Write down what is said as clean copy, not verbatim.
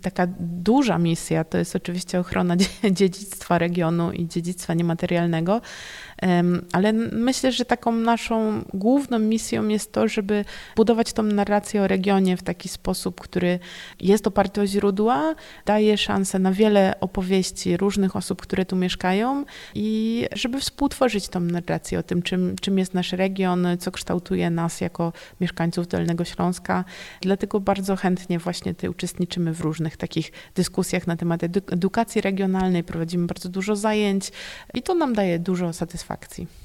Taka duża misja to jest oczywiście ochrona dziedzictwa regionu i dziedzictwa niematerialnego, ale myślę, że taką naszą główną misją jest to, żeby budować tą narrację o regionie w taki sposób, który jest oparty o źródła, daje szansę na wiele opowieści różnych osób, które tu mieszkają i żeby współtworzyć tą narrację o tym, czym jest nasz region, co kształtuje nas jako mieszkańców Dolnego Śląska. Dlatego bardzo chętnie właśnie tutaj uczestniczymy w różnych takich dyskusjach na temat edukacji regionalnej, prowadzimy bardzo dużo zajęć i to nam daje dużo satysfakcji.